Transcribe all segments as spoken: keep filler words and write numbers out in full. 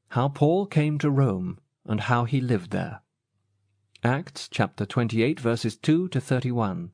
How Paul came to Rome, and how he lived there. Acts chapter twenty-eight, verses two to thirty-one.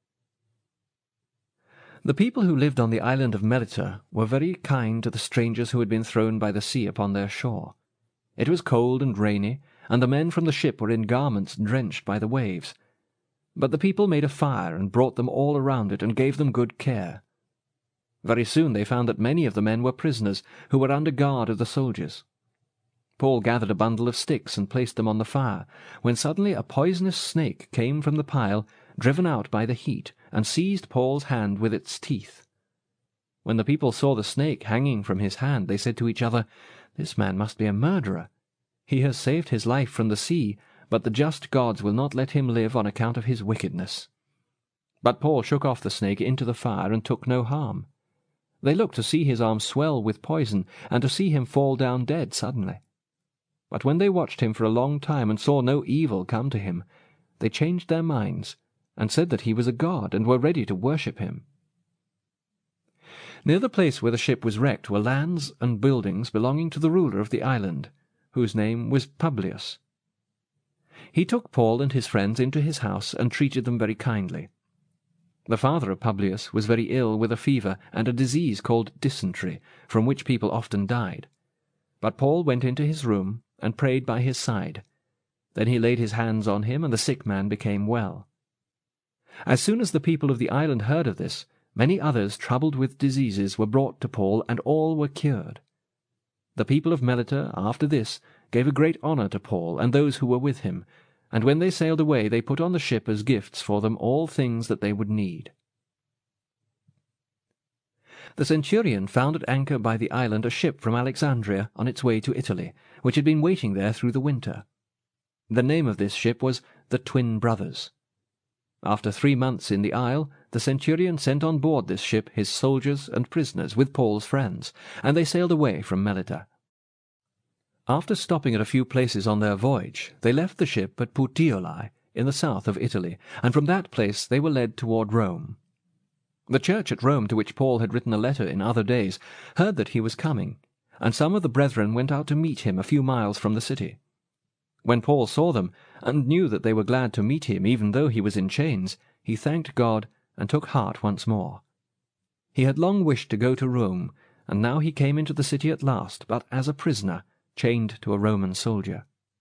The people who lived on the island of Melita were very kind to the strangers who had been thrown by the sea upon their shore. It was cold and rainy, and the men from the ship were in garments drenched by the waves. But the people made a fire and brought them all around it, and gave them good care. Very soon they found that many of the men were prisoners, who were under guard of the soldiers. Paul gathered a bundle of sticks and placed them on the fire, when suddenly a poisonous snake came from the pile, driven out by the heat, and seized Paul's hand with its teeth. When the people saw the snake hanging from his hand, they said to each other, "This man must be a murderer. He has saved his life from the sea, but the just gods will not let him live on account of his wickedness." But Paul shook off the snake into the fire and took no harm. They looked to see his arm swell with poison, and to see him fall down dead suddenly. But when they watched him for a long time and saw no evil come to him, they changed their minds, and said that he was a god, and were ready to worship him. Near the place where the ship was wrecked were lands and buildings belonging to the ruler of the island, whose name was Publius. He took Paul and his friends into his house and treated them very kindly. The father of Publius was very ill with a fever and a disease called dysentery, from which people often died. But Paul went into his room and prayed by his side. Then he laid his hands on him, and the sick man became well. As soon as the people of the island heard of this, many others troubled with diseases were brought to Paul, and all were cured. The people of Melita, after this, gave a great honour to Paul and those who were with him, and when they sailed away they put on the ship as gifts for them all things that they would need. The centurion found at anchor by the island a ship from Alexandria on its way to Italy, which had been waiting there through the winter. The name of this ship was the Twin Brothers. After three months in the isle, the centurion sent on board this ship his soldiers and prisoners with Paul's friends, and they sailed away from Melita. After stopping at a few places on their voyage, they left the ship at Puteoli, in the south of Italy, and from that place they were led toward Rome. The church at Rome, to which Paul had written a letter in other days, heard that he was coming, and some of the brethren went out to meet him a few miles from the city. When Paul saw them, and knew that they were glad to meet him even though he was in chains, he thanked God and took heart once more. He had long wished to go to Rome, and now he came into the city at last, but as a prisoner, chained to a Roman soldier.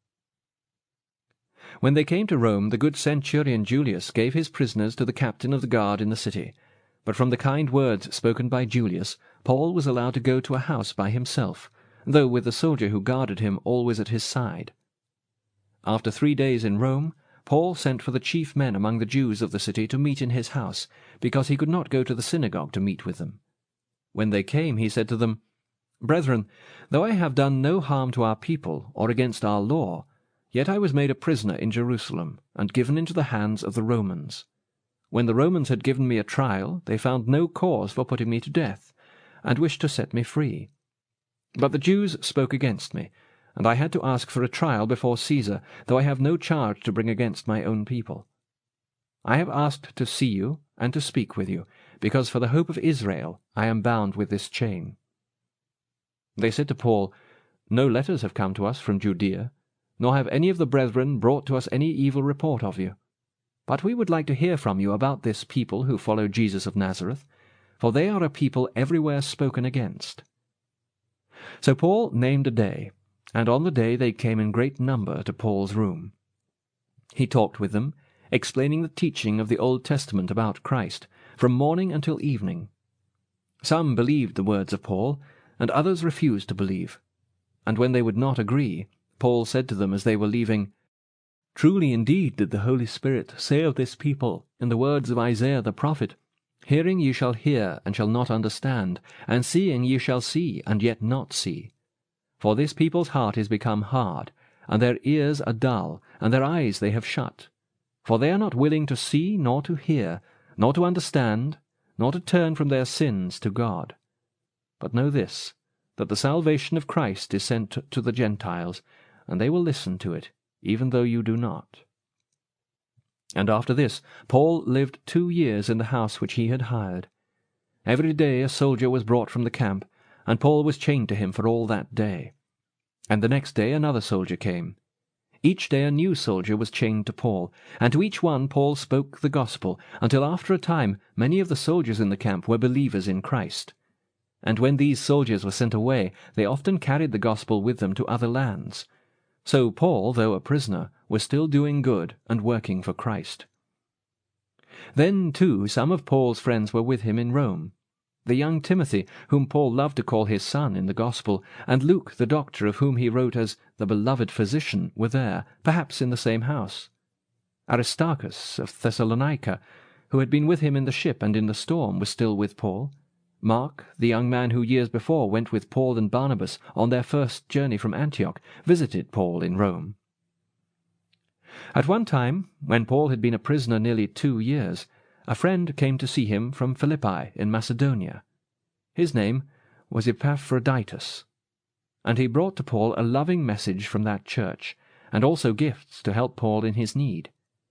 When they came to Rome, the good centurion Julius gave his prisoners to the captain of the guard in the city. But from the kind words spoken by Julius, Paul was allowed to go to a house by himself, though with the soldier who guarded him always at his side. After three days in Rome, Paul sent for the chief men among the Jews of the city to meet in his house, because he could not go to the synagogue to meet with them. When they came, he said to them, "Brethren, though I have done no harm to our people or against our law, yet I was made a prisoner in Jerusalem, and given into the hands of the Romans. When the Romans had given me a trial, they found no cause for putting me to death, and wished to set me free. But the Jews spoke against me, and I had to ask for a trial before Caesar, though I have no charge to bring against my own people. I have asked to see you and to speak with you, because for the hope of Israel I am bound with this chain." They said to Paul, "No letters have come to us from Judea, nor have any of the brethren brought to us any evil report of you. But we would like to hear from you about this people who follow Jesus of Nazareth, for they are a people everywhere spoken against." So Paul named a day, and on the day they came in great number to Paul's room. He talked with them, explaining the teaching of the Old Testament about Christ, from morning until evening. Some believed the words of Paul, and others refused to believe. And when they would not agree, Paul said to them as they were leaving, "Truly indeed did the Holy Spirit say of this people, in the words of Isaiah the prophet, Hearing ye shall hear, and shall not understand, and seeing ye shall see, and yet not see. For this people's heart is become hard, and their ears are dull, and their eyes they have shut. For they are not willing to see, nor to hear, nor to understand, nor to turn from their sins to God. But know this, that the salvation of Christ is sent to the Gentiles, and they will listen to it, even though you do not." And after this, Paul lived two years in the house which he had hired. Every day a soldier was brought from the camp, and Paul was chained to him for all that day. And the next day another soldier came. Each day a new soldier was chained to Paul, and to each one Paul spoke the gospel, until after a time many of the soldiers in the camp were believers in Christ. And when these soldiers were sent away, they often carried the gospel with them to other lands. So Paul, though a prisoner, was still doing good and working for Christ. Then, too, some of Paul's friends were with him in Rome. The young Timothy, whom Paul loved to call his son in the gospel, and Luke the doctor, of whom he wrote as the beloved physician, were there, perhaps in the same house. Aristarchus of Thessalonica, who had been with him in the ship and in the storm, was still with Paul. Mark, the young man who years before went with Paul and Barnabas on their first journey from Antioch, visited Paul in Rome. At one time, when Paul had been a prisoner nearly two years, a friend came to see him from Philippi in Macedonia. His name was Epaphroditus, and he brought to Paul a loving message from that church, and also gifts to help Paul in his need.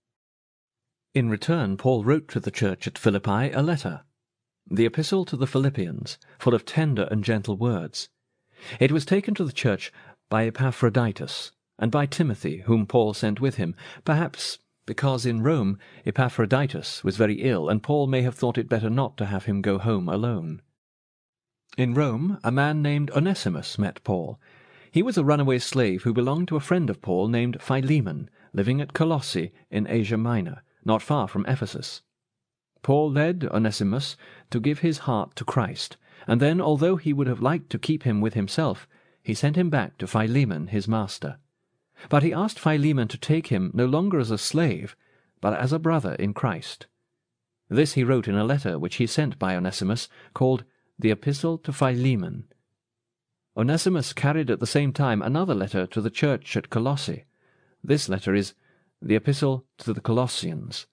In return, Paul wrote to the church at Philippi a letter, the Epistle to the Philippians, full of tender and gentle words. It was taken to the church by Epaphroditus, and by Timothy, whom Paul sent with him, perhaps because in Rome Epaphroditus was very ill, and Paul may have thought it better not to have him go home alone. In Rome a man named Onesimus met Paul. He was a runaway slave who belonged to a friend of Paul named Philemon, living at Colossae in Asia Minor, not far from Ephesus. Paul led Onesimus to give his heart to Christ, and then, although he would have liked to keep him with himself, he sent him back to Philemon his master. But he asked Philemon to take him no longer as a slave, but as a brother in Christ. This he wrote in a letter which he sent by Onesimus, called the Epistle to Philemon. Onesimus carried at the same time another letter to the church at Colossae. This letter is the Epistle to the Colossians.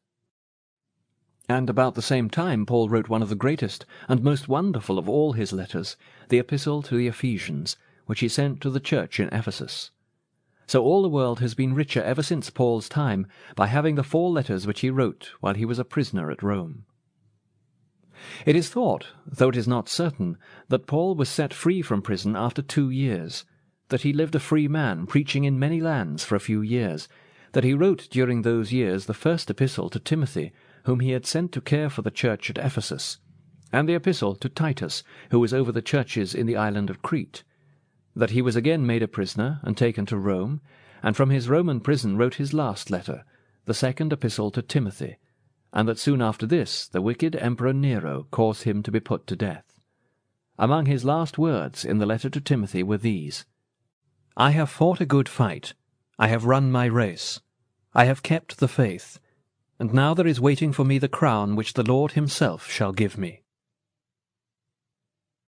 And about the same time Paul wrote one of the greatest and most wonderful of all his letters, the Epistle to the Ephesians, which he sent to the church in Ephesus. So all the world has been richer ever since Paul's time by having the four letters which he wrote while he was a prisoner at Rome. It is thought, though it is not certain, that Paul was set free from prison after two years, that he lived a free man, preaching in many lands for a few years, that he wrote during those years the first epistle to Timothy, whom he had sent to care for the church at Ephesus, and the epistle to Titus, who was over the churches in the island of Crete, that he was again made a prisoner and taken to Rome, and from his Roman prison wrote his last letter, the second epistle to Timothy, and that soon after this the wicked Emperor Nero caused him to be put to death. Among his last words in the letter to Timothy were these: "I have fought a good fight, I have run my race, I have kept the faith, and now there is waiting for me the crown which the Lord himself shall give me."